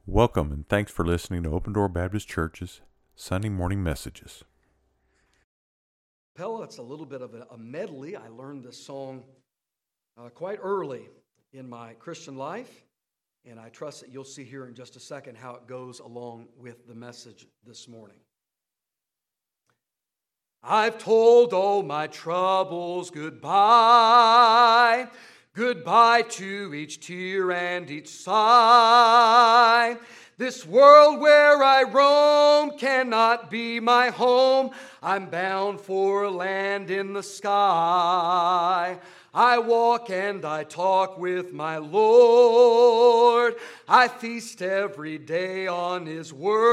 Welcome and thanks for listening to Open Door Baptist Church's Sunday morning messages. Pella, it's a little bit of a medley. I learned this song quite early in my Christian life, and I trust that you'll see here in just a second how it goes along with the message this morning. I've told all my troubles goodbye, goodbye to each tear and each sigh. This world where I roam cannot be my home. I'm bound for a land in the sky. I walk and I talk with my Lord. I feast every day on His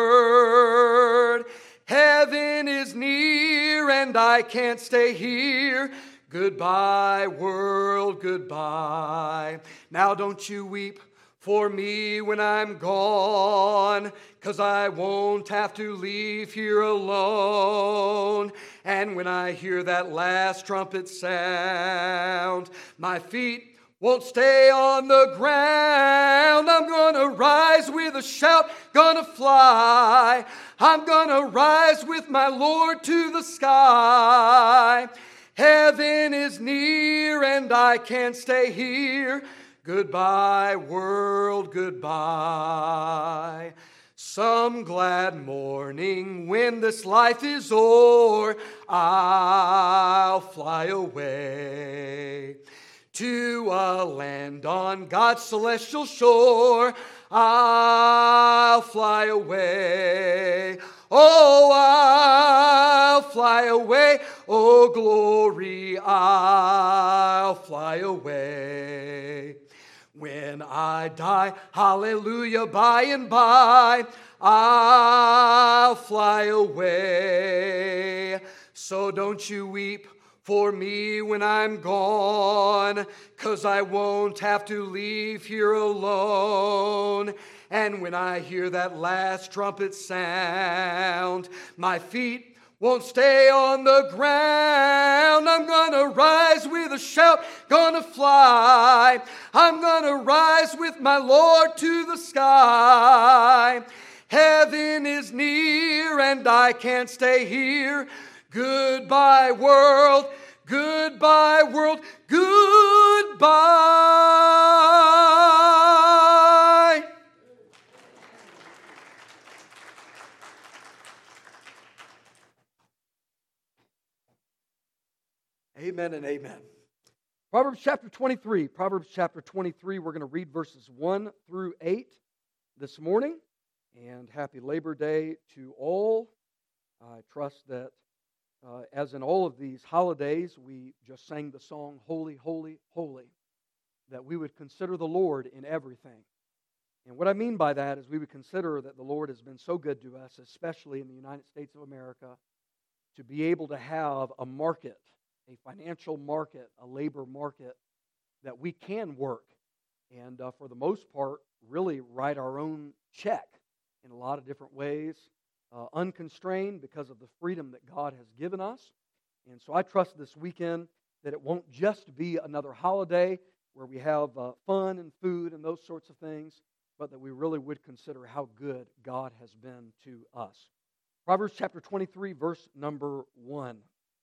word. Heaven is near and I can't stay here. Goodbye, world, goodbye. Now don't you weep for me when I'm gone, 'cause I won't have to leave here alone. And when I hear that last trumpet sound, my feet won't stay on the ground. I'm gonna rise with a shout, gonna fly. I'm gonna rise with my Lord to the sky. Heaven is near and I can't stay here. Goodbye, world, goodbye. Some glad morning when this life is o'er, I'll fly away to a land on God's celestial shore. I'll fly away. Oh, I'll fly away. Oh, glory, I'll fly away. When I die, hallelujah, by and by, I'll fly away. So don't you weep for me when I'm gone, 'cause I won't have to leave here alone. And when I hear that last trumpet sound, my feet won't stay on the ground. I'm gonna rise with a shout, gonna fly. I'm gonna rise with my Lord to the sky. Heaven is near and I can't stay here. Goodbye, world. Goodbye, world. Goodbye. Amen and amen. Proverbs chapter 23. Proverbs chapter 23. We're going to read verses 1 through 8 this morning. And happy Labor Day to all. I trust that as in all of these holidays, we just sang the song, Holy, Holy, Holy, that we would consider the Lord in everything. And what I mean by that is we would consider that the Lord has been so good to us, especially in the United States of America, to be able to have a market, a financial market, a labor market that we can work and for the most part really write our own check in a lot of different ways, unconstrained because of the freedom that God has given us. And so I trust this weekend that it won't just be another holiday where we have fun and food and those sorts of things, but that we really would consider how good God has been to us. Proverbs chapter 23, verse number 1.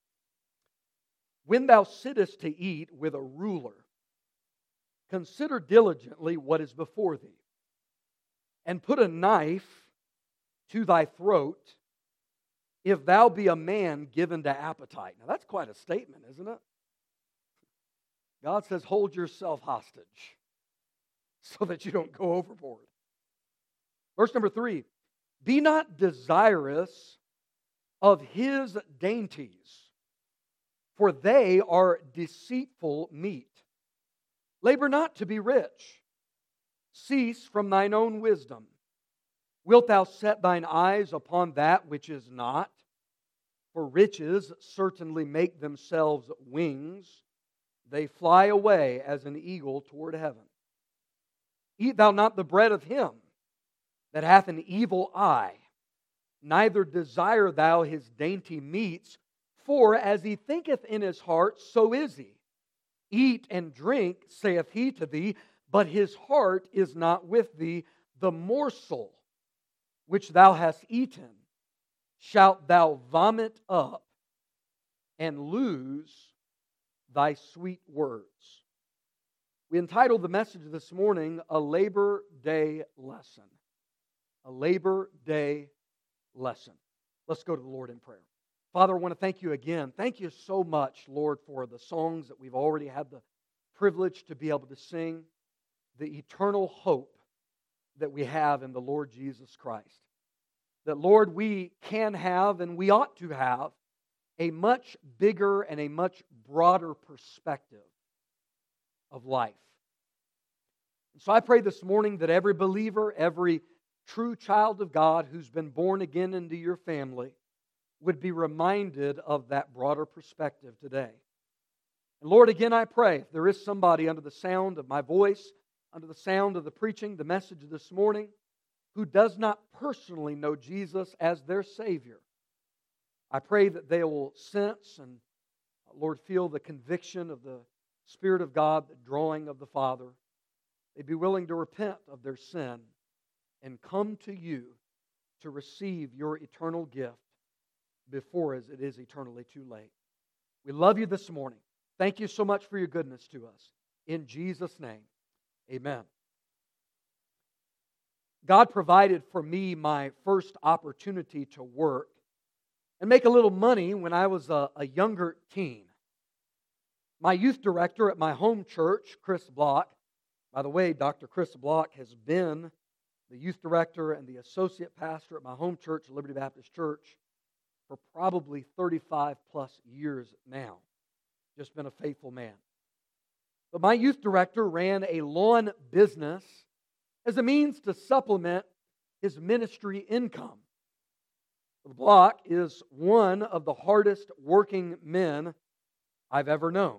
When thou sittest to eat with a ruler, consider diligently what is before thee, and put a knife to thy throat, if thou be a man given to appetite. Now that's quite a statement, isn't it? God says, hold yourself hostage so that you don't go overboard. Verse number 3, be not desirous of his dainties, for they are deceitful meat. Labor not to be rich. Cease from thine own wisdom. Wilt thou set thine eyes upon that which is not? For riches certainly make themselves wings. They fly away as an eagle toward heaven. Eat thou not the bread of him that hath an evil eye, neither desire thou his dainty meats, for as he thinketh in his heart, so is he. Eat and drink, saith he to thee, but his heart is not with thee. the morsel which thou hast eaten shalt thou vomit up, and lose thy sweet words. We entitled the message this morning, A Labor Day Lesson. A Labor Day Lesson. Let's go to the Lord in prayer. Father, I want to thank you again. Thank you so much, Lord, for the songs that we've already had the privilege to be able to sing, the eternal hope that we have in the Lord Jesus Christ. That, Lord, we can have and we ought to have a much bigger and a much broader perspective of life. And so I pray this morning that every believer, every true child of God who's been born again into your family would be reminded of that broader perspective today. And Lord, again I pray, if there is somebody under the sound of my voice, under the sound of the preaching, the message this morning, who does not personally know Jesus as their Savior, I pray that they will sense and, Lord, feel the conviction of the Spirit of God, the drawing of the Father. They'd be willing to repent of their sin and come to you to receive your eternal gift before as it is eternally too late. We love you this morning. Thank you so much for your goodness to us. In Jesus' name, amen. God provided for me my first opportunity to work and make a little money when I was a younger teen. My youth director at my home church, Chris Block, by the way, Dr. Chris Block has been the youth director and the associate pastor at my home church, Liberty Baptist Church, for probably 35 plus years now. Just been a faithful man. But my youth director ran a lawn business as a means to supplement his ministry income. Block is one of the hardest working men I've ever known.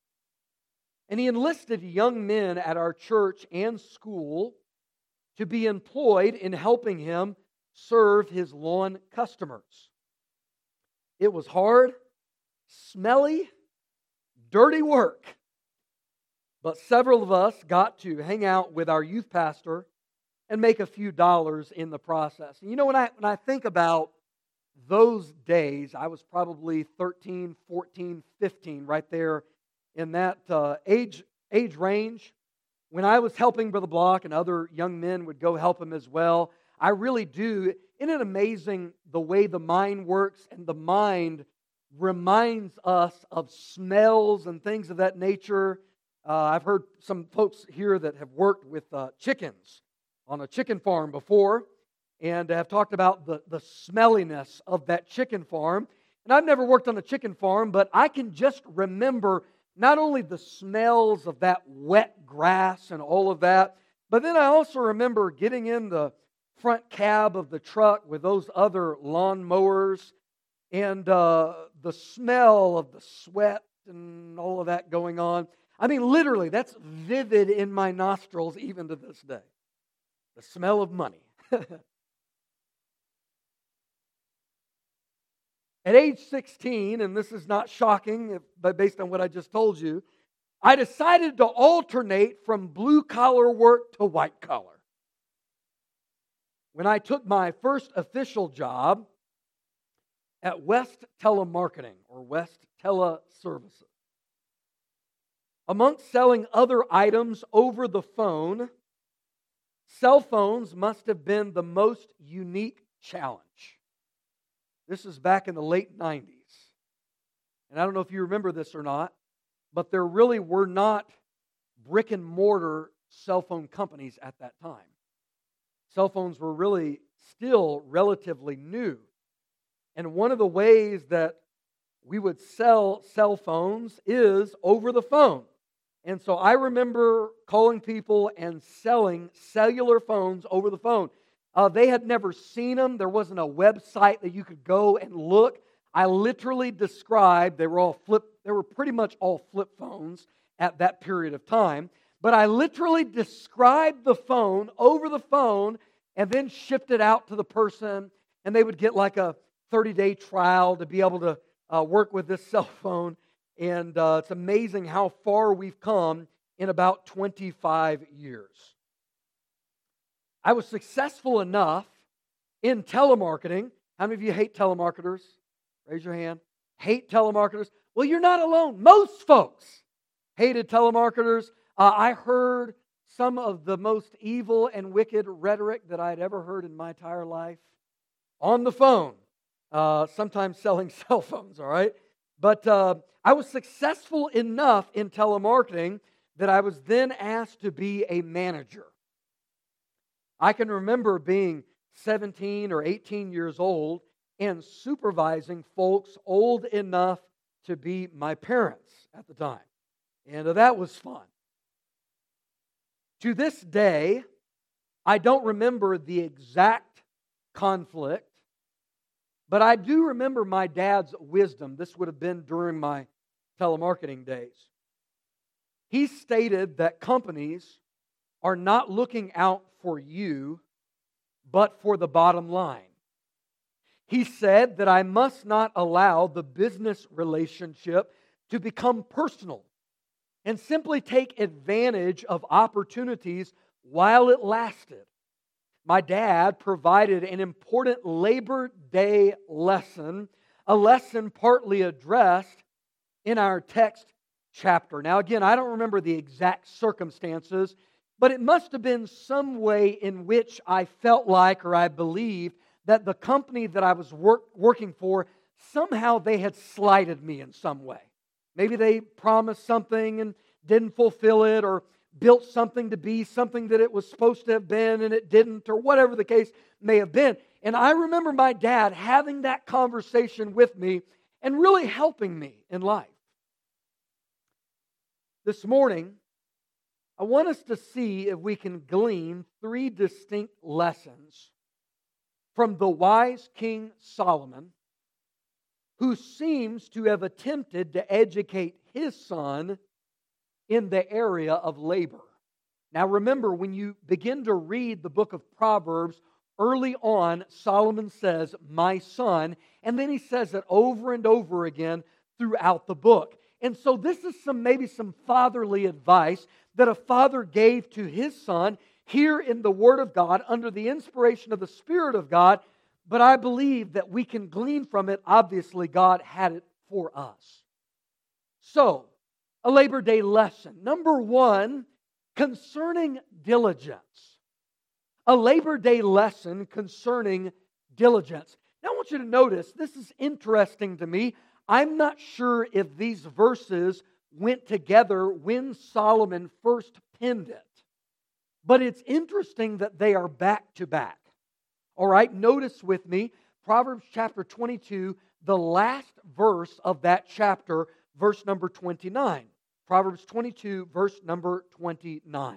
And he enlisted young men at our church and school to be employed in helping him serve his lawn customers. It was hard, smelly, dirty work. But several of us got to hang out with our youth pastor and make a few dollars in the process. And you know, when I think about those days, I was probably 13, 14, 15, right there in that age range. When I was helping Brother Block and other young men would go help him as well, I really do. Isn't it amazing the way the mind works, and the mind reminds us of smells and things of that nature? I've heard some folks here that have worked with chickens on a chicken farm before and have talked about the smelliness of that chicken farm. And I've never worked on a chicken farm, but I can just remember not only the smells of that wet grass and all of that, but then I also remember getting in the front cab of the truck with those other lawn mowers and the smell of the sweat and all of that going on. I mean, literally, that's vivid in my nostrils even to this day. The smell of money. At age 16, and this is not shocking, but based on what I just told you, I decided to alternate from blue-collar work to white-collar. When I took my first official job at West Telemarketing, or West Teleservices. Amongst selling other items over the phone, cell phones must have been the most unique challenge. This is back in the late 90s. And I don't know if you remember this or not, but there really were not brick and mortar cell phone companies at that time. Cell phones were really still relatively new. And one of the ways that we would sell cell phones is over the phone. And so I remember calling people and selling cellular phones over the phone. They had never seen them. There wasn't a website that you could go and look. I literally described, they were pretty much all flip phones at that period of time. But I literally described the phone over the phone and then shipped it out to the person, and they would get like a 30-day trial to be able to work with this cell phone. And it's amazing how far we've come in about 25 years. I was successful enough in telemarketing. How many of you hate telemarketers? Raise your hand. Hate telemarketers? Well, you're not alone. Most folks hated telemarketers. I heard some of the most evil and wicked rhetoric that I'd ever heard in my entire life on the phone, sometimes selling cell phones, all right? But I was successful enough in telemarketing that I was then asked to be a manager. I can remember being 17 or 18 years old and supervising folks old enough to be my parents at the time. And that was fun. To this day, I don't remember the exact conflict, but I do remember my dad's wisdom. This would have been during my telemarketing days. He stated that companies are not looking out for you, but for the bottom line. He said that I must not allow the business relationship to become personal and simply take advantage of opportunities while it lasted. My dad provided an important Labor Day lesson, a lesson partly addressed in our text chapter. Now again, I don't remember the exact circumstances, but it must have been some way in which I felt like, or I believed, that the company that I was working for, somehow they had slighted me in some way. Maybe they promised something and didn't fulfill it, or built something to be something that it was supposed to have been and it didn't, or whatever the case may have been. And I remember my dad having that conversation with me and really helping me in life. This morning, I want us to see if we can glean 3 distinct lessons from the wise King Solomon, who seems to have attempted to educate his son in the area of labor. Now remember, when you begin to read the book of Proverbs, early on, Solomon says, "My son," and then he says it over and over again throughout the book. And so this is maybe some fatherly advice that a father gave to his son here in the Word of God under the inspiration of the Spirit of God. But I believe that we can glean from it. Obviously, God had it for us. So, a Labor Day lesson. Number 1, concerning diligence. A Labor Day lesson concerning diligence. Now I want you to notice, this is interesting to me. I'm not sure if these verses went together when Solomon first penned it. But it's interesting that they are back to back. All right, notice with me, Proverbs chapter 22, the last verse of that chapter, verse number 29. Proverbs 22, verse number 29.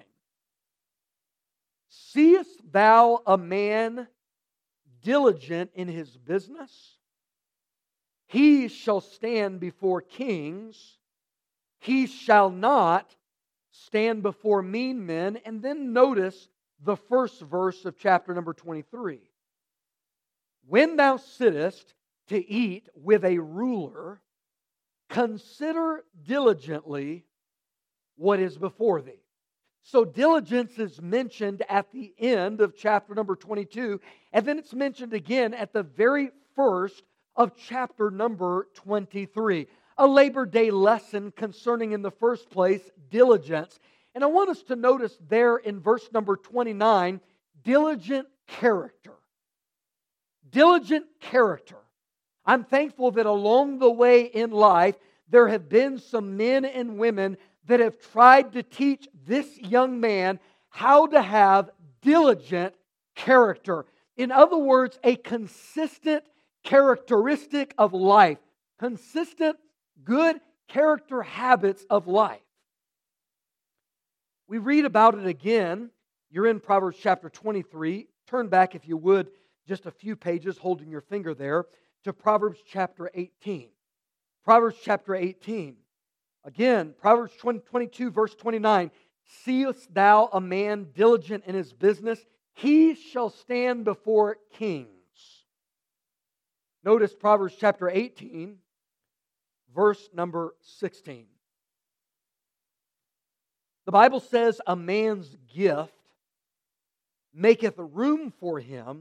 Seest thou a man diligent in his business? He shall stand before kings. He shall not stand before mean men. And then notice the first verse of chapter number 23. When thou sittest to eat with a ruler, consider diligently what is before thee. So diligence is mentioned at the end of chapter number 22, and then it's mentioned again at the very first of chapter number 23. A Labor Day lesson concerning, in the first place, diligence. And I want us to notice there in verse number 29, diligent character. Diligent character. I'm thankful that along the way in life, there have been some men and women that have tried to teach this young man how to have diligent character. In other words, a consistent characteristic of life. Consistent, good character habits of life. We read about it again. You're in Proverbs chapter 23. Turn back, if you would, just a few pages, holding your finger there, to Proverbs chapter 18. Proverbs chapter 18. Again, Proverbs 22, verse 29. Seest thou a man diligent in his business? He shall stand before kings. Notice Proverbs chapter 18, verse number 16. The Bible says a man's gift maketh room for him,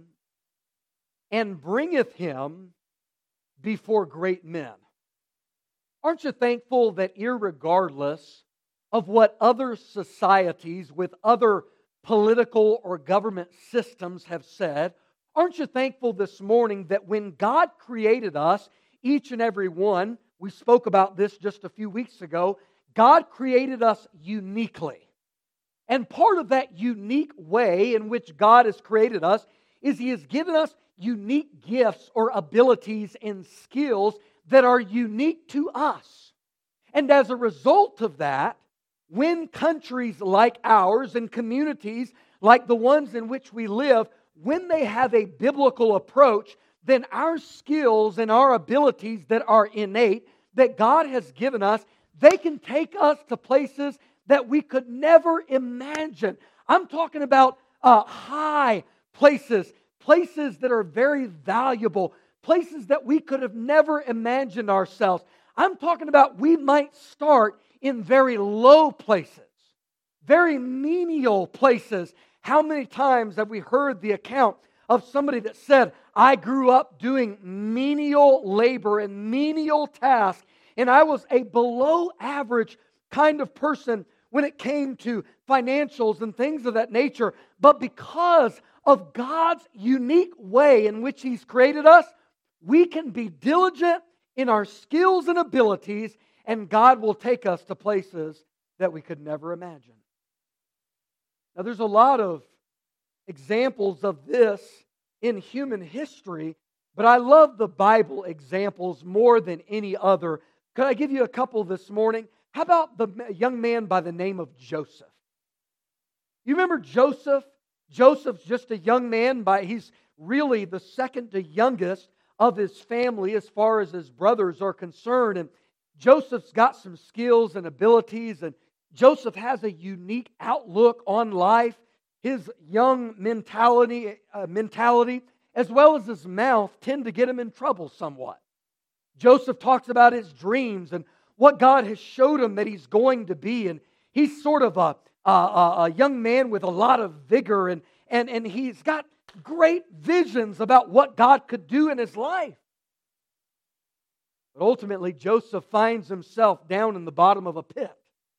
and bringeth him before great men. Aren't you thankful that irregardless of what other societies with other political or government systems have said, aren't you thankful this morning that when God created us, each and every one, we spoke about this just a few weeks ago, God created us uniquely. And part of that unique way in which God has created us is He has given us unique gifts or abilities and skills that are unique to us. And as a result of that, when countries like ours and communities like the ones in which we live, when they have a biblical approach, then our skills and our abilities that are innate, that God has given us, they can take us to places that we could never imagine. I'm talking about high places, places that are very valuable, places that we could have never imagined ourselves. I'm talking about we might start in very low places, very menial places. How many times have we heard the account of somebody that said, I grew up doing menial labor and menial tasks, and I was a below average kind of person when it came to financials and things of that nature. But because of God's unique way in which He's created us, we can be diligent in our skills and abilities, and God will take us to places that we could never imagine. Now, there's a lot of examples of this in human history, but I love the Bible examples more than any other. Could I give you a couple this morning? How about the young man by the name of Joseph? You remember Joseph? Joseph's just a young man. He's really the second to youngest of his family as far as his brothers are concerned. And Joseph's got some skills and abilities, and Joseph has a unique outlook on life. His young mentality, as well as his mouth, tend to get him in trouble somewhat. Joseph talks about his dreams and what God has showed him that he's going to be. And he's sort of a young man with a lot of vigor, and he's got great visions about what God could do in his life. But ultimately, Joseph finds himself down in the bottom of a pit.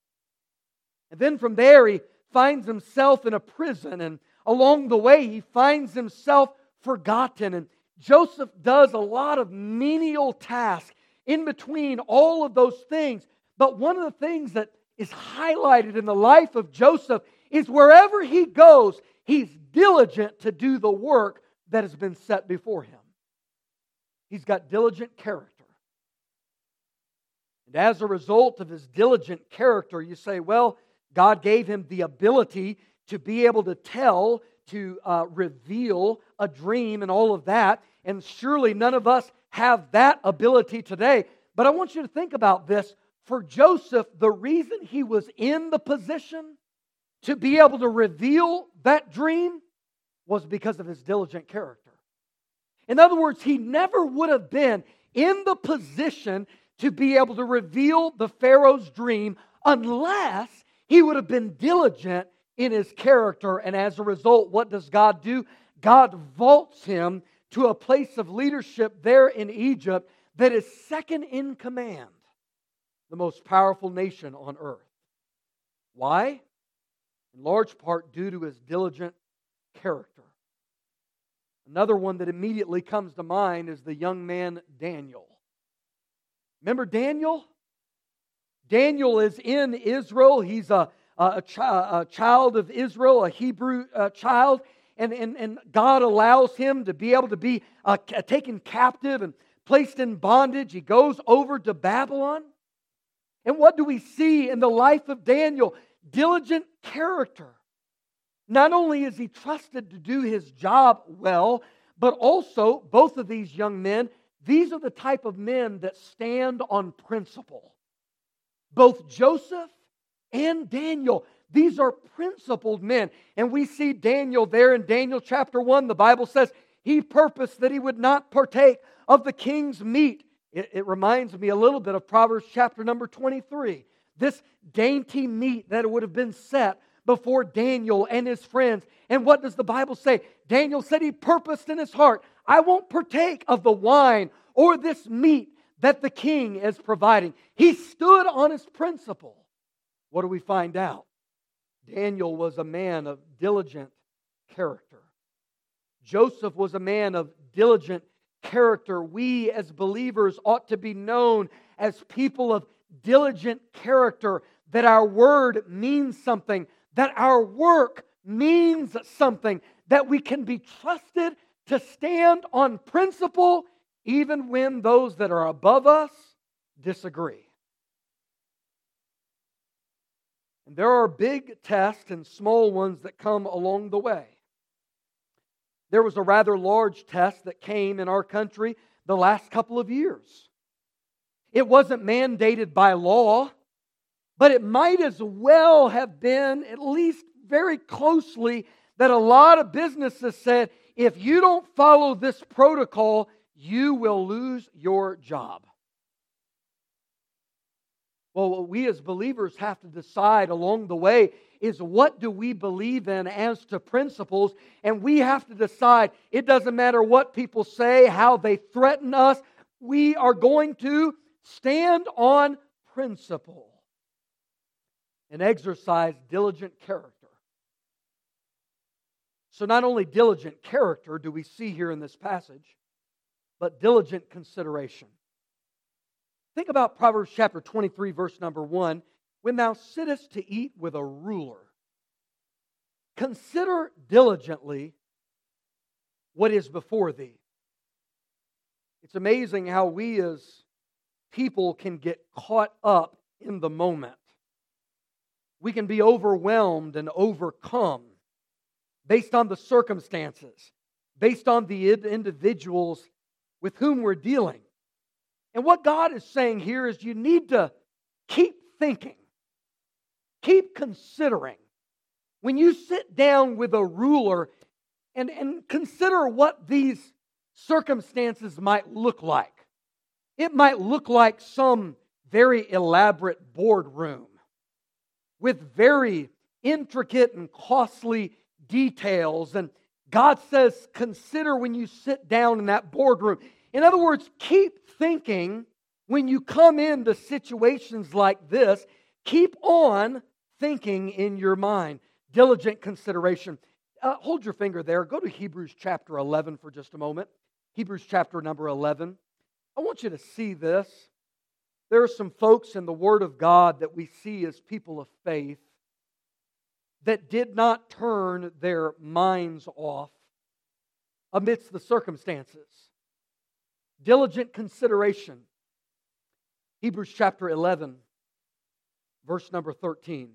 And then from there, he finds himself in a prison, and along the way, he finds himself forgotten. And Joseph does a lot of menial tasks in between all of those things. But one of the things that is highlighted in the life of Joseph is wherever he goes, he's diligent to do the work that has been set before him. He's got diligent character. And as a result of his diligent character, you say, well, God gave him the ability to be able to tell, to reveal a dream and all of that. And surely none of us have that ability today. But I want you to think about this. For Joseph, the reason he was in the position to be able to reveal that dream was because of his diligent character. In other words, he never would have been in the position to be able to reveal the Pharaoh's dream unless he would have been diligent in his character. And as a result, what does God do? God vaults him to a place of leadership there in Egypt that is second in command, the most powerful nation on earth. Why? In large part due to his diligent character. Another one that immediately comes to mind is the young man Daniel. Remember Daniel? Daniel is in Israel. He's a child of Israel, a Hebrew child. And God allows him to be able to be taken captive and placed in bondage. He goes over to Babylon. And what do we see in the life of Daniel? Diligent character. Not only is he trusted to do his job well, but also, both of these young men, these are the type of men that stand on principle. Both Joseph and Daniel, these are principled men. And we see Daniel there in Daniel chapter 1. The Bible says he purposed that he would not partake of the king's meat. It reminds me a little bit of Proverbs chapter number 23. This dainty meat that would have been set before Daniel and his friends. And what does the Bible say? Daniel said he purposed in his heart, I won't partake of the wine or this meat that the king is providing. He stood on his principle. What do we find out? Daniel was a man of diligent character. Joseph was a man of diligent character. We as believers ought to be known as people of diligent character, that our word means something, that our work means something, that we can be trusted to stand on principle even when those that are above us disagree. And there are big tests and small ones that come along the way. There was a rather large test that came in our country the last couple of years. It wasn't mandated by law, but it might as well have been, at least very closely, that a lot of businesses said, if you don't follow this protocol, you will lose your job. Well, what we as believers have to decide along the way is, what do we believe in as to principles? And we have to decide, it doesn't matter what people say, how they threaten us, we are going to stand on principle and exercise diligent character. So not only diligent character do we see here in this passage, but diligent consideration. Think about Proverbs chapter 23, verse number 1. When thou sittest to eat with a ruler, consider diligently what is before thee. It's amazing how we as people can get caught up in the moment. We can be overwhelmed and overcome based on the circumstances, based on the individuals with whom we're dealing. And what God is saying here is, you need to keep thinking, keep considering. When you sit down with a ruler and consider what these circumstances might look like. It might look like some very elaborate boardroom with very intricate and costly details. And God says, consider when you sit down in that boardroom. In other words, keep thinking when you come into situations like this. Keep on thinking in your mind. Diligent consideration. Hold your finger there. Go to Hebrews chapter 11 for just a moment. Hebrews chapter number 11. I want you to see this. There are some folks in the Word of God that we see as people of faith that did not turn their minds off amidst the circumstances. Diligent consideration. Hebrews chapter 11, verse number 13.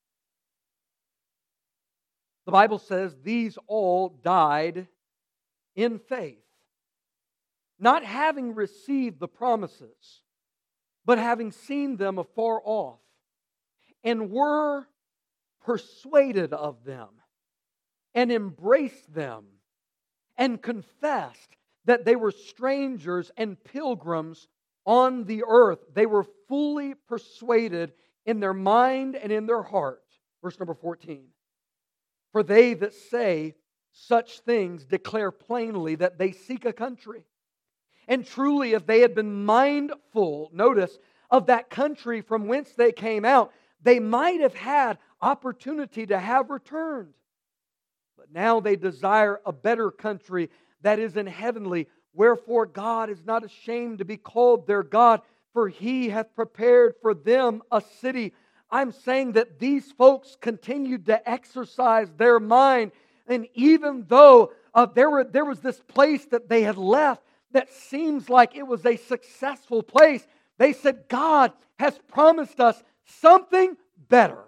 The Bible says, these all died in faith, not having received the promises, but having seen them afar off, and were persuaded of them, and embraced them, and confessed that they were strangers and pilgrims on the earth. They were fully persuaded in their mind and in their heart. Verse number 14. For they that say such things declare plainly that they seek a country. And truly, if they had been mindful, notice, of that country from whence they came out, they might have had opportunity to have returned. But now they desire a better country that is in heavenly. Wherefore God is not ashamed to be called their God, for He hath prepared for them a city. I'm saying that these folks continued to exercise their mind. And even though there was this place that they had left that seems like it was a successful place, they said, God has promised us something better.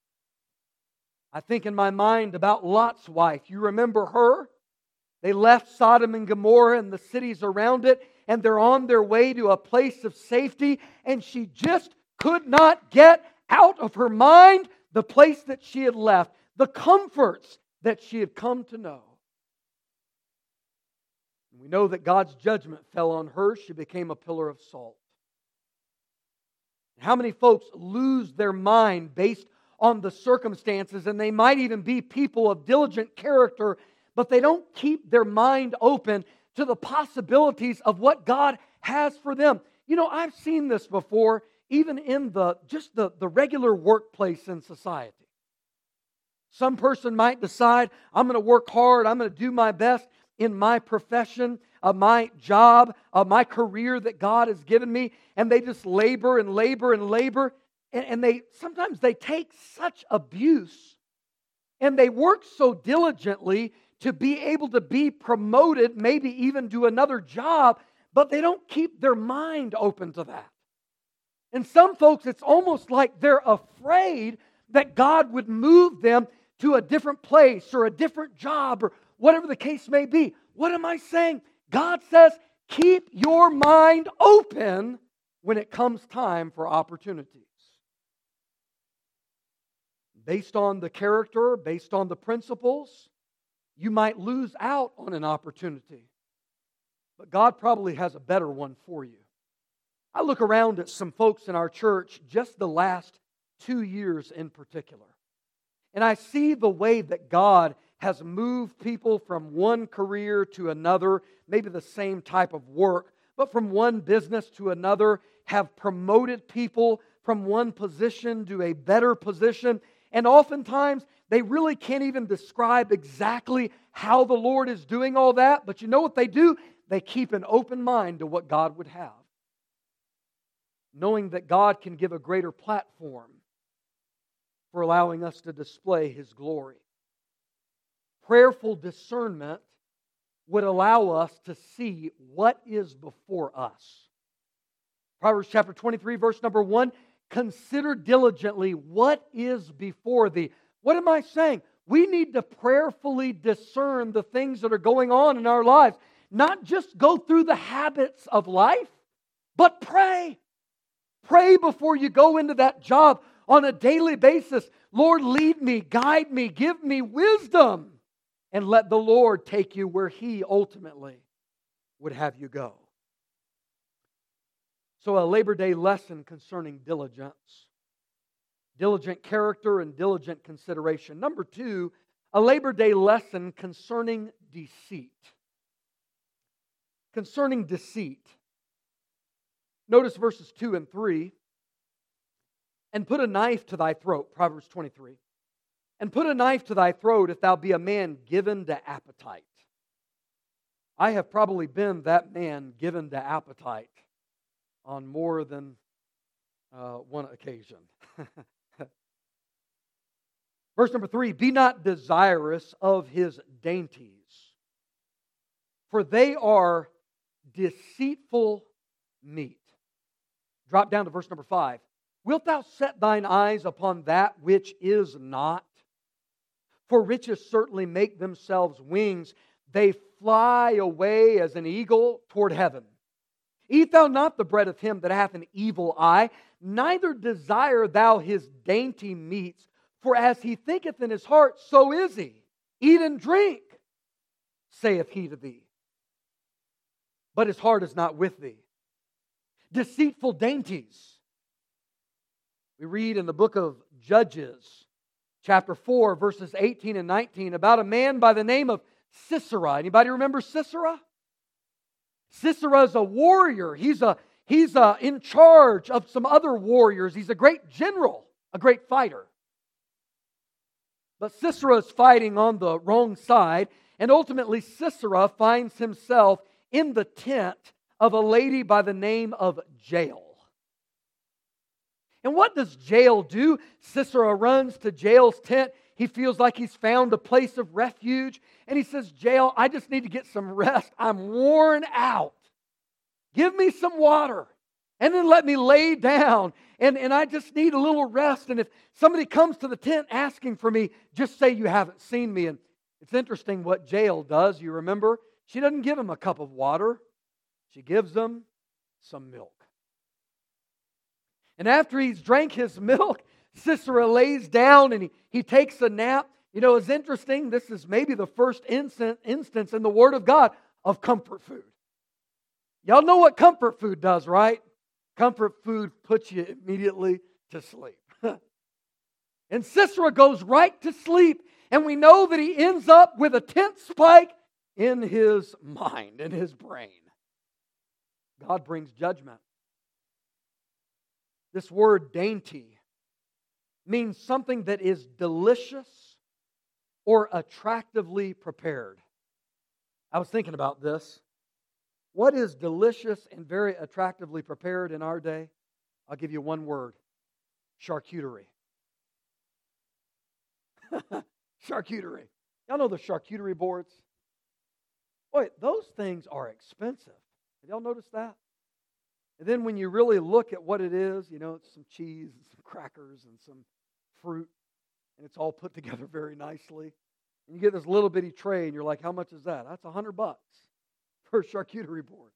I think in my mind about Lot's wife. You remember her? They left Sodom and Gomorrah and the cities around it, and they're on their way to a place of safety, and she just could not get out of her mind the place that she had left, the comforts that she had come to know. We know that God's judgment fell on her. She became a pillar of salt. How many folks lose their mind based on the circumstances, and they might even be people of diligent character, but they don't keep their mind open to the possibilities of what God has for them. You know, I've seen this before, even in the regular workplace in society. Some person might decide, I'm going to work hard, I'm going to do my best in my profession, my job, my career that God has given me, and they just labor and labor and labor, and sometimes they take such abuse, and they work so diligently to be able to be promoted, maybe even do another job, but they don't keep their mind open to that. And some folks, it's almost like they're afraid that God would move them to a different place or a different job or whatever the case may be. What am I saying? God says, keep your mind open when it comes time for opportunities. Based on the character, based on the principles, you might lose out on an opportunity. But God probably has a better one for you. I look around at some folks in our church just the last 2 years in particular. And I see the way that God has moved people from one career to another, maybe the same type of work, but from one business to another, have promoted people from one position to a better position. And oftentimes, they really can't even describe exactly how the Lord is doing all that. But you know what they do? They keep an open mind to what God would have, knowing that God can give a greater platform for allowing us to display His glory. Prayerful discernment would allow us to see what is before us. Proverbs chapter 23, verse number 1, consider diligently what is before thee. What am I saying? We need to prayerfully discern the things that are going on in our lives. Not just go through the habits of life, but pray. Pray before you go into that job on a daily basis. Lord, lead me, guide me, give me wisdom, and let the Lord take you where He ultimately would have you go. So a Labor Day lesson concerning diligence. Diligent character and diligent consideration. Number 2, a Labor Day lesson concerning deceit. Concerning deceit. Notice verses 2 and 3. And put a knife to thy throat, Proverbs 23. And put a knife to thy throat if thou be a man given to appetite. I have probably been that man given to appetite on more than one occasion. Verse number 3, be not desirous of his dainties, for they are deceitful meat. Drop down to verse number 5. Wilt thou set thine eyes upon that which is not? For riches certainly make themselves wings. They fly away as an eagle toward heaven. Eat thou not the bread of him that hath an evil eye, neither desire thou his dainty meats. For as he thinketh in his heart, so is he. Eat and drink, saith he to thee. But his heart is not with thee. Deceitful dainties. We read in the book of Judges, chapter 4, verses 18 and 19, about a man by the name of Sisera. Anybody remember Sisera? Sisera is a warrior. He's in charge of some other warriors. He's a great general, a great fighter. But Sisera is fighting on the wrong side, and ultimately Sisera finds himself in the tent of a lady by the name of Jael. And what does Jael do? Sisera runs to Jael's tent. He feels like he's found a place of refuge. And he says, Jael, I just need to get some rest. I'm worn out. Give me some water. And then let me lay down. And I just need a little rest. And if somebody comes to the tent asking for me, just say you haven't seen me. And it's interesting what Jael does. You remember? She doesn't give him a cup of water. She gives him some milk. And after he's drank his milk, Sisera lays down and he takes a nap. You know, it's interesting. This is maybe the first instance in the Word of God of comfort food. Y'all know what comfort food does, right? Comfort food puts you immediately to sleep. And Sisera goes right to sleep. And we know that he ends up with a tent spike in his mind, in his brain. God brings judgment. This word dainty means something that is delicious or attractively prepared. I was thinking about this. What is delicious and very attractively prepared in our day? I'll give you one word. Charcuterie. Charcuterie. Y'all know the charcuterie boards? Boy, those things are expensive. Have y'all noticed that? And then when you really look at what it is, it's some cheese and some crackers and some fruit, and it's all put together very nicely. And you get this little bitty tray, and you're like, how much is that? That's $100 for a charcuterie board.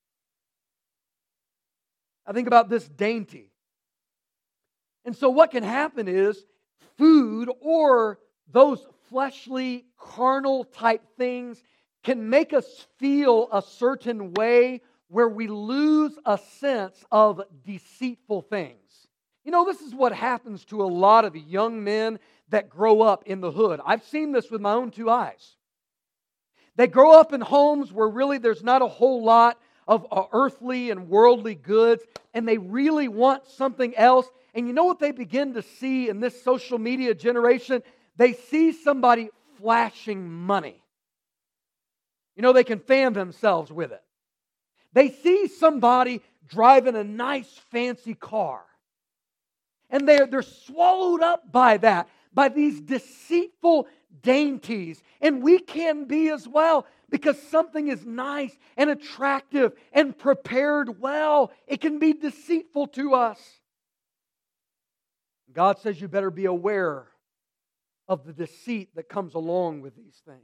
I think about this dainty. And so what can happen is food or those fleshly, carnal type things can make us feel a certain way where we lose a sense of deceitful things. This is what happens to a lot of young men that grow up in the hood. I've seen this with my own two eyes. They grow up in homes where really there's not a whole lot of earthly and worldly goods, and they really want something else. And you know what they begin to see in this social media generation? They see somebody flashing money. They can fan themselves with it. They see somebody driving a nice fancy car. And they're swallowed up by that, by these deceitful dainties. And we can be as well, because something is nice and attractive and prepared well. It can be deceitful to us. God says you better be aware of the deceit that comes along with these things.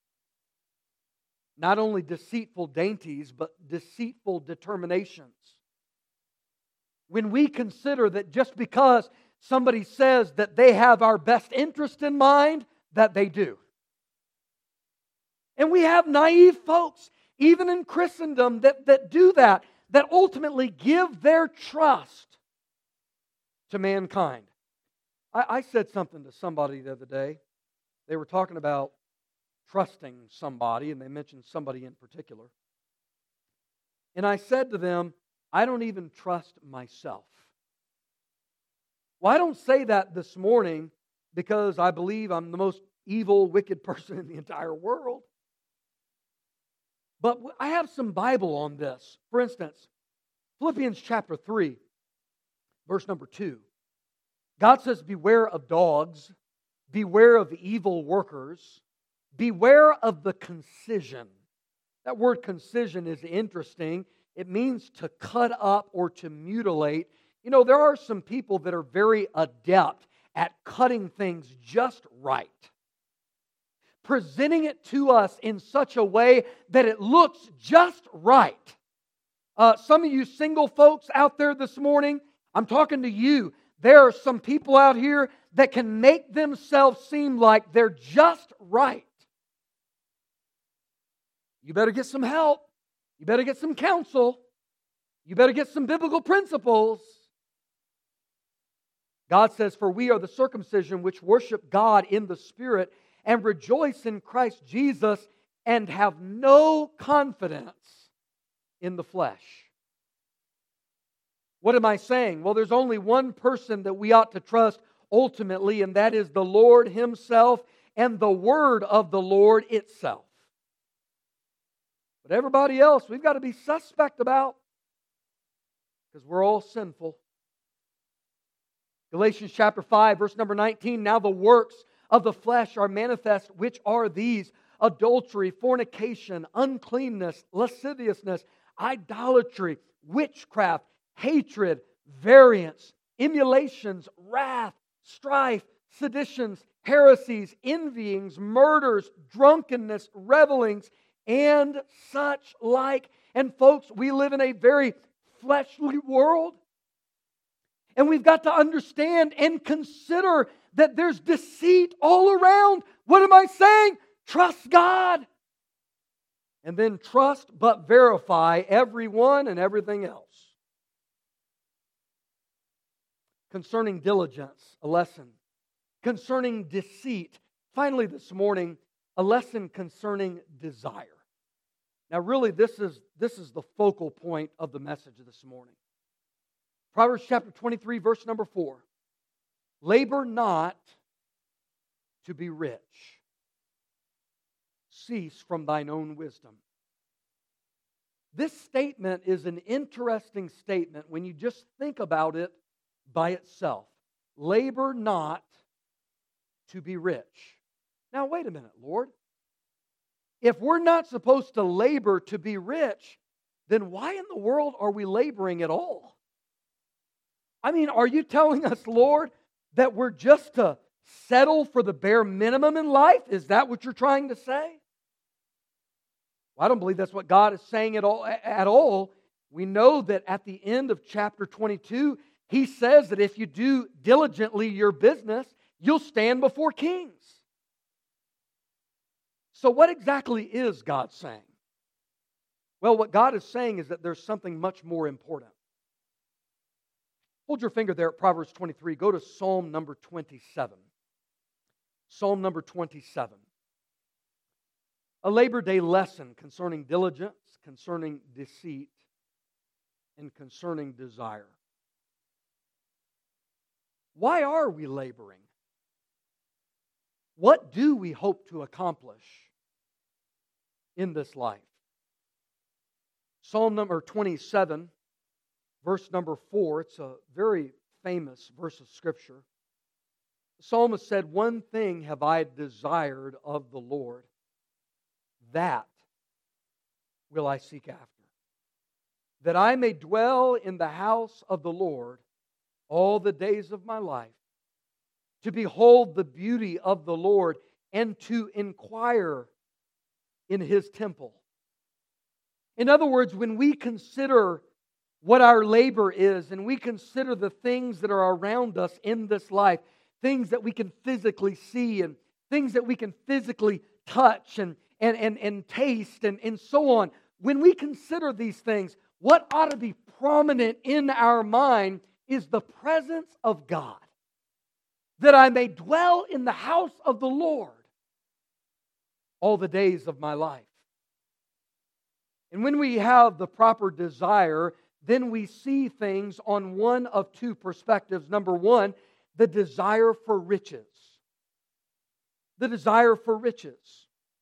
Not only deceitful dainties, but deceitful determinations. When we consider that just because somebody says that they have our best interest in mind, that they do. And we have naive folks, even in Christendom, that do that ultimately give their trust to mankind. I said something to somebody the other day. They were talking about trusting somebody, and they mentioned somebody in particular. And I said to them, I don't even trust myself. Well, I don't say that this morning because I believe I'm the most evil, wicked person in the entire world. But I have some Bible on this. For instance, Philippians chapter 3, verse number 2. God says, beware of dogs, beware of evil workers, beware of the concision. That word concision is interesting. It means to cut up or to mutilate. There are some people that are very adept at cutting things just right. Presenting it to us in such a way that it looks just right. Some of you single folks out there this morning, I'm talking to you. There are some people out here that can make themselves seem like they're just right. You better get some help. You better get some counsel. You better get some biblical principles. God says, for we are the circumcision which worship God in the Spirit and rejoice in Christ Jesus and have no confidence in the flesh. What am I saying? Well, there's only one person that we ought to trust ultimately, and that is the Lord Himself and the Word of the Lord itself. But everybody else, we've got to be suspect about, because we're all sinful. Galatians chapter 5, verse number 19, now the works of the flesh are manifest, which are these: adultery, fornication, uncleanness, lasciviousness, idolatry, witchcraft, hatred, variance, emulations, wrath, strife, seditions, heresies, envyings, murders, drunkenness, revelings, and such like. And folks, we live in a very fleshly world. And we've got to understand and consider that there's deceit all around. What am I saying? Trust God. And then trust but verify everyone and everything else. Concerning diligence, a lesson. concerning deceit. Finally, this morning, a lesson concerning desire. Now, really, this is the focal point of the message this morning. Proverbs chapter 23, verse number 4. Labor not to be rich. Cease from thine own wisdom. This statement is an interesting statement when you just think about it by itself. Labor not to be rich. Now, wait a minute, Lord. If we're not supposed to labor to be rich, then why in the world are we laboring at all? I mean, are you telling us, Lord, that we're just to settle for the bare minimum in life? Is that what you're trying to say? Well, I don't believe that's what God is saying at all. We know that at the end of chapter 22, He says that if you do diligently your business, you'll stand before kings. So what exactly is God saying? Well, what God is saying is that there's something much more important. Hold your finger there at Proverbs 23. Go to Psalm number 27. Psalm number 27. A Labor Day lesson concerning diligence, concerning deceit, and concerning desire. Why are we laboring? What do we hope to accomplish in this life? Psalm number 27, verse number 4, it's a very famous verse of Scripture. The psalmist said, "One thing have I desired of the Lord, that will I seek after, that I may dwell in the house of the Lord all the days of my life, to behold the beauty of the Lord and to inquire in His temple." In other words, when we consider what our labor is and we consider the things that are around us in this life, things that we can physically see and things that we can physically touch and taste and so on, when we consider these things, what ought to be prominent in our mind is the presence of God. That I may dwell in the house of the Lord all the days of my life. And when we have the proper desire, then we see things on one of two perspectives. Number one, the desire for riches. The desire for riches.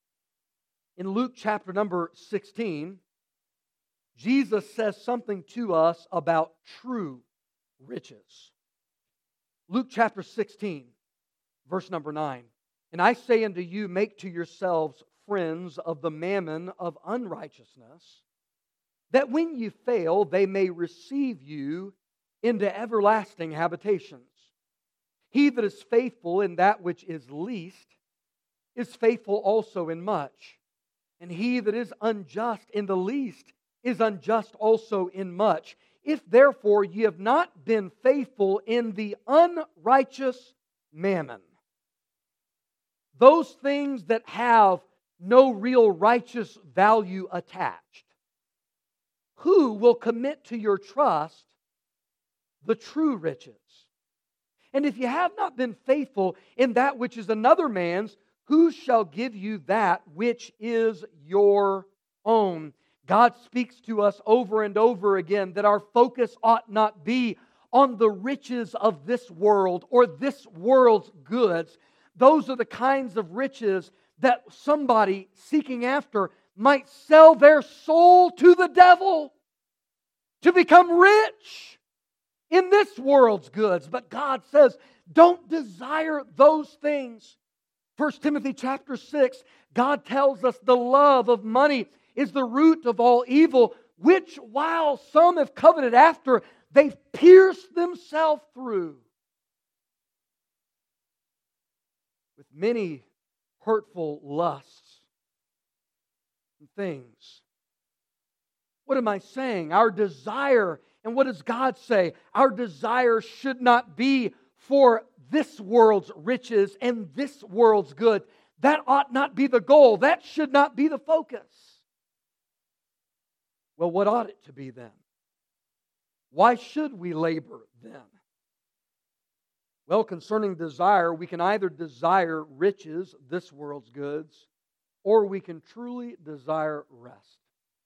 In Luke chapter number 16, Jesus says something to us about true riches. Luke chapter 16, verse number 9. "And I say unto you, make to yourselves friends of the mammon of unrighteousness, that when you fail, they may receive you into everlasting habitations. He that is faithful in that which is least is faithful also in much. And he that is unjust in the least is unjust also in much. If therefore ye have not been faithful in the unrighteous mammon," those things that have no real righteous value attached, "who will commit to your trust the true riches? And if you have not been faithful in that which is another man's, who shall give you that which is your own?" God speaks to us over and over again that our focus ought not be on the riches of this world or this world's goods. Those are the kinds of riches that somebody seeking after might sell their soul to the devil to become rich in this world's goods. But God says, don't desire those things. 1 Timothy chapter 6, God tells us the love of money is the root of all evil, which while some have coveted after, they've pierced themselves through with many hurtful lusts and things. What am I saying? Our desire, and what does God say? Our desire should not be for this world's riches and this world's good. That ought not be the goal. That should not be the focus. Well, what ought it to be then? Why should we labor then? Well, concerning desire, we can either desire riches, this world's goods, or we can truly desire rest.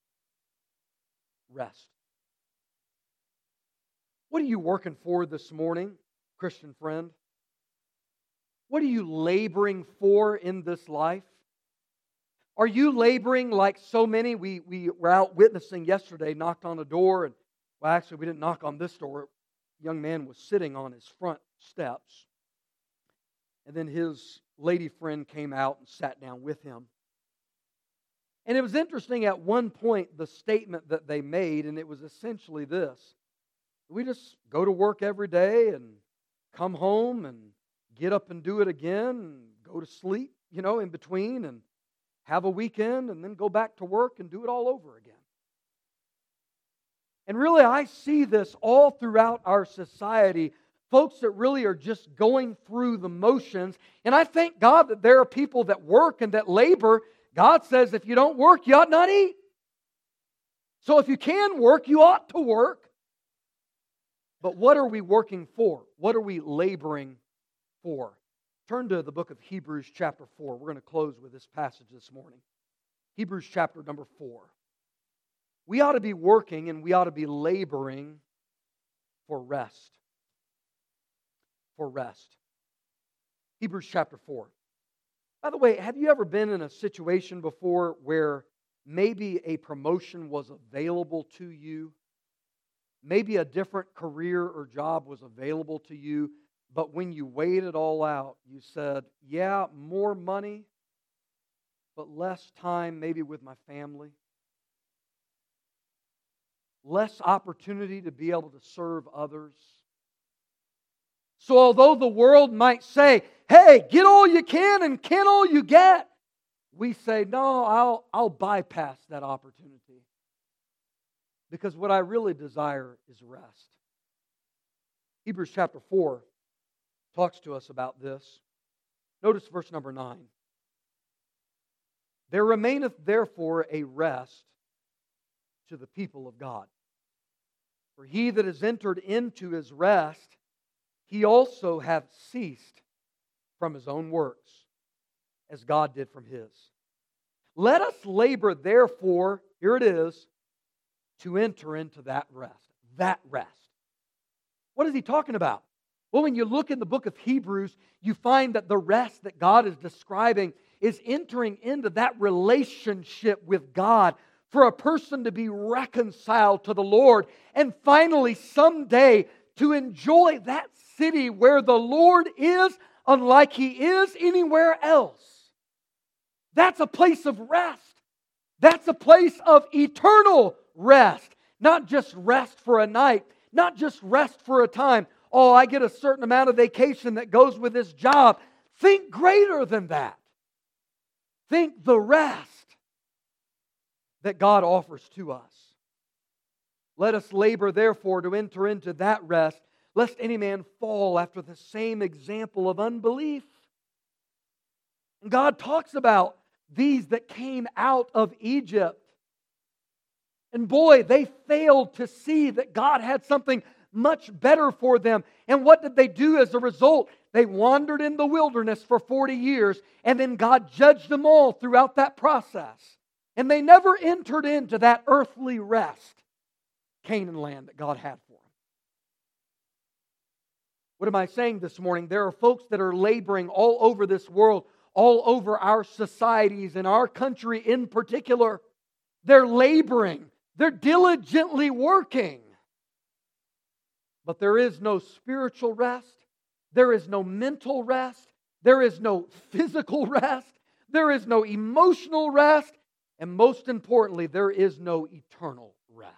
Rest. What are you working for this morning, Christian friend? What are you laboring for in this life? Are you laboring like so many? We were out witnessing yesterday, knocked on a door, and well, actually, we didn't knock on this door. A young man was sitting on his front steps. And then his lady friend came out and sat down with him. And it was interesting at one point, the statement that they made, and it was essentially this. We just go to work every day and come home and get up and do it again and go to sleep, in between and have a weekend and then go back to work and do it all over again. And really, I see this all throughout our society. Folks that really are just going through the motions. And I thank God that there are people that work and that labor. God says if you don't work, you ought not eat. So if you can work, you ought to work. But what are we working for? What are we laboring for? Turn to the book of Hebrews chapter 4. We're going to close with this passage this morning. Hebrews chapter number 4. We ought to be working and we ought to be laboring for rest. For rest. Hebrews chapter 4. By the way, have you ever been in a situation before where maybe a promotion was available to you? Maybe a different career or job was available to you, but when you weighed it all out, you said, yeah, more money, but less time maybe with my family. Less opportunity to be able to serve others. So although the world might say, hey, get all you can and can all you get, we say, no, I'll bypass that opportunity. Because what I really desire is rest. Hebrews chapter 4 talks to us about this. Notice verse number 9. There remaineth therefore a rest to the people of God. For he that has entered into his rest, he also hath ceased from his own works, as God did from his. Let us labor therefore, here it is, to enter into that rest. That rest. What is he talking about? Well, when you look in the book of Hebrews, you find that the rest that God is describing is entering into that relationship with God for a person to be reconciled to the Lord and finally someday to enjoy that city where the Lord is unlike He is anywhere else. That's a place of rest. That's a place of eternal rest. Not just rest for a night, not just rest for a time. Oh, I get a certain amount of vacation that goes with this job. Think greater than that. Think the rest that God offers to us. Let us labor, therefore, to enter into that rest, lest any man fall after the same example of unbelief. And God talks about these that came out of Egypt. And boy, they failed to see that God had something much better for them. And what did they do as a result? They wandered in the wilderness for 40 years, and then God judged them all throughout that process. And they never entered into that earthly rest, Canaan land that God had for them. What am I saying this morning? There are folks that are laboring all over this world, all over our societies, and our country in particular. They're laboring. They're diligently working. But there is no spiritual rest. There is no mental rest. There is no physical rest. There is no emotional rest. And most importantly, there is no eternal rest.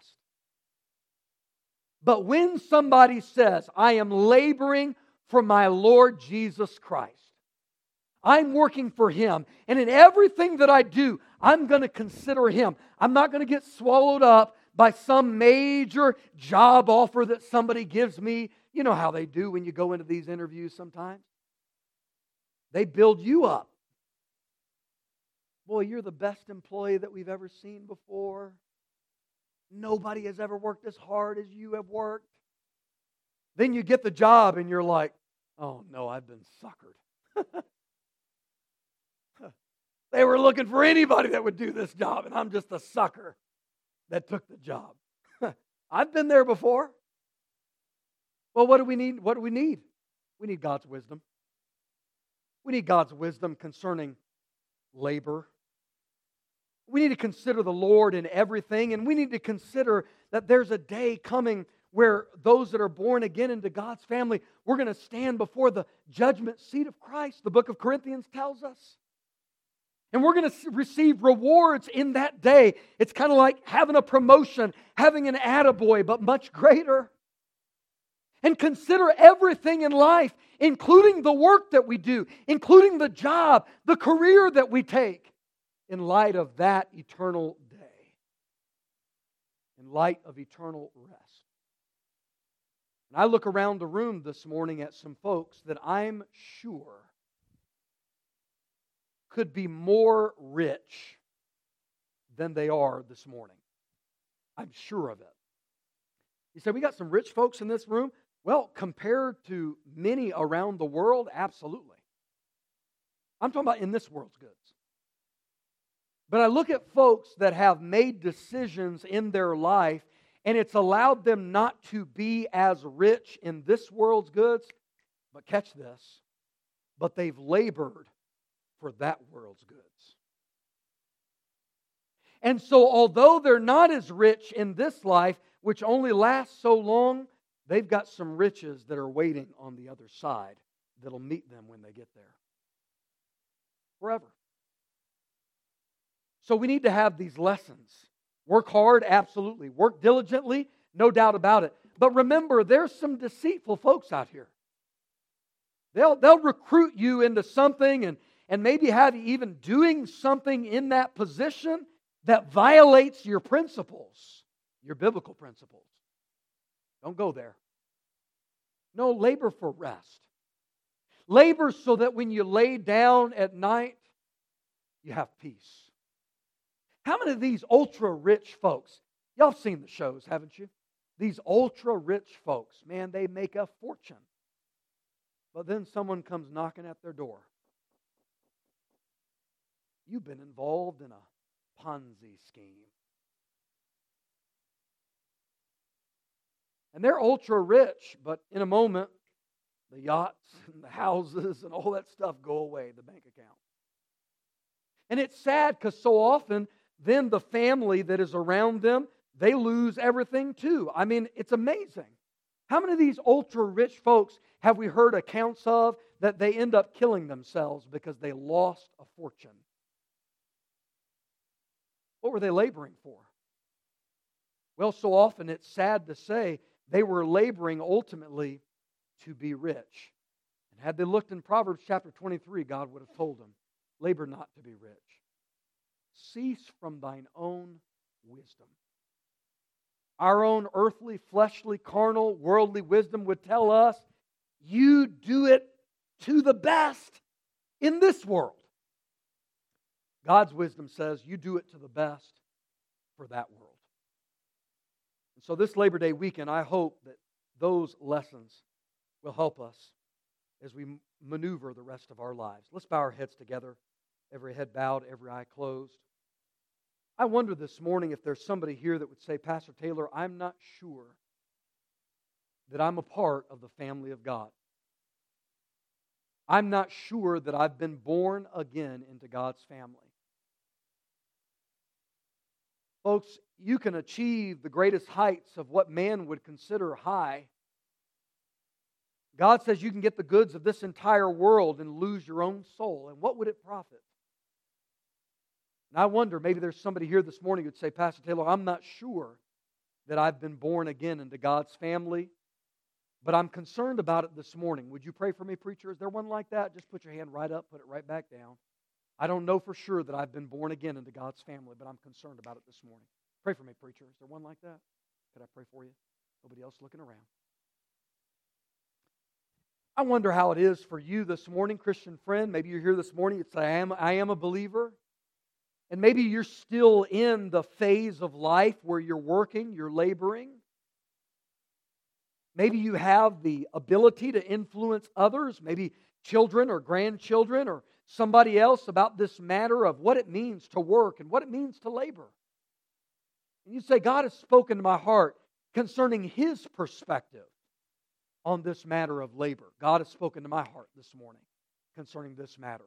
But when somebody says, I am laboring for my Lord Jesus Christ, I'm working for Him, and in everything that I do, I'm going to consider Him. I'm not going to get swallowed up by some major job offer that somebody gives me. You know how they do when you go into these interviews sometimes. They build you up. Boy, you're the best employee that we've ever seen before. Nobody has ever worked as hard as you have worked. Then you get the job and you're like, Oh no, I've been suckered. They were looking for anybody that would do this job, and I'm just a sucker that took the job. I've been there before. Well, what do we need? What do we need? We need God's wisdom. We need God's wisdom concerning labor. We need to consider the Lord in everything, and we need to consider that there's a day coming where those that are born again into God's family, we're going to stand before the judgment seat of Christ. The book of Corinthians tells us. And we're going to receive rewards in that day. It's kind of like having a promotion, having an attaboy, but much greater. And consider everything in life, including the work that we do, including the job, the career that we take, in light of that eternal day, in light of eternal rest. And I look around the room this morning at some folks that I'm sure could be more rich than they are this morning. I'm sure of it. You say, we got some rich folks in this room? Well, compared to many around the world, absolutely. I'm talking about in this world's goods. But I look at folks that have made decisions in their life, and it's allowed them not to be as rich in this world's goods, but catch this, but they've labored for that world's goods. And so although they're not as rich in this life, which only lasts so long, they've got some riches that are waiting on the other side that'll meet them when they get there. Forever. So we need to have these lessons. Work hard, absolutely. Work diligently, no doubt about it. But remember, there's some deceitful folks out here. They'll recruit you into something and maybe have you even doing something in that position that violates your principles, your biblical principles. Don't go there. No, labor for rest. Labor so that when you lay down at night, you have peace. How many of these ultra-rich folks, y'all have seen the shows, haven't you? These ultra-rich folks, man, they make a fortune. But then someone comes knocking at their door. You've been involved in a Ponzi scheme. And they're ultra-rich, but in a moment, the yachts and the houses and all that stuff go away, the bank account. And it's sad because so often, then the family that is around them, they lose everything too. I mean, it's amazing. How many of these ultra-rich folks have we heard accounts of that they end up killing themselves because they lost a fortune? What were they laboring for? Well, so often it's sad to say they were laboring ultimately to be rich. And had they looked in Proverbs chapter 23, God would have told them, labor not to be rich. Cease from thine own wisdom. Our own earthly, fleshly, carnal, worldly wisdom would tell us, you do it to the best in this world. God's wisdom says, you do it to the best for that world. And so this Labor Day weekend, I hope that those lessons will help us as we maneuver the rest of our lives. Let's bow our heads together, every head bowed, every eye closed. I wonder this morning if there's somebody here that would say, Pastor Taylor, I'm not sure that I'm a part of the family of God. I'm not sure that I've been born again into God's family. Folks, you can achieve the greatest heights of what man would consider high. God says you can get the goods of this entire world and lose your own soul. And what would it profit? And I wonder, maybe there's somebody here this morning who would say, Pastor Taylor, I'm not sure that I've been born again into God's family, but I'm concerned about it this morning. Would you pray for me, preacher? Is there one like that? Just put your hand right up, put it right back down. I don't know for sure that I've been born again into God's family, but I'm concerned about it this morning. Pray for me, preacher. Is there one like that? Could I pray for you? Nobody else looking around. I wonder how it is for you this morning, Christian friend. Maybe you're here this morning, you'd say, I am a believer. And maybe you're still in the phase of life where you're working, you're laboring. Maybe you have the ability to influence others, maybe children or grandchildren or somebody else, about this matter of what it means to work and what it means to labor. And you say, God has spoken to my heart concerning His perspective on this matter of labor. God has spoken to my heart this morning concerning this matter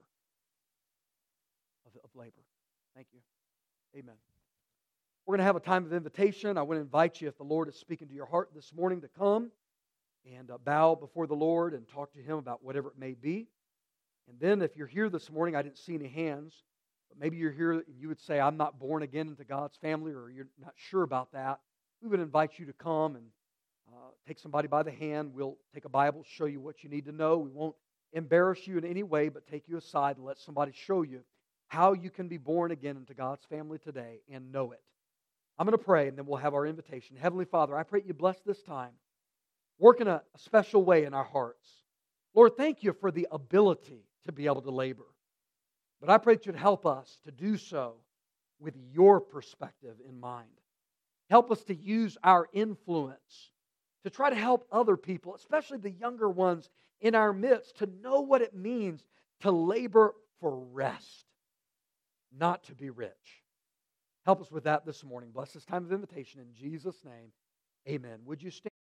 of labor. Thank you. Amen. We're going to have a time of invitation. I want to invite you, if the Lord is speaking to your heart this morning, to come and bow before the Lord and talk to Him about whatever it may be. And then if you're here this morning, I didn't see any hands, but maybe you're here and you would say, I'm not born again into God's family, or you're not sure about that. We would invite you to come and take somebody by the hand. We'll take a Bible, show you what you need to know. We won't embarrass you in any way, but take you aside and let somebody show you how you can be born again into God's family today and know it. I'm going to pray, and then we'll have our invitation. Heavenly Father, I pray you bless this time. Work in a special way in our hearts. Lord, thank you for the ability to be able to labor. But I pray that you'd help us to do so with your perspective in mind. Help us to use our influence to try to help other people, especially the younger ones in our midst, to know what it means to labor for rest, not to be rich. Help us with that this morning. Bless this time of invitation in Jesus' name. Amen. Would you stand?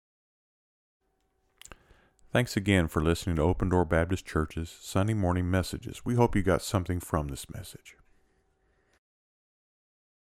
Thanks again for listening to Open Door Baptist Church's Sunday morning messages. We hope you got something from this message.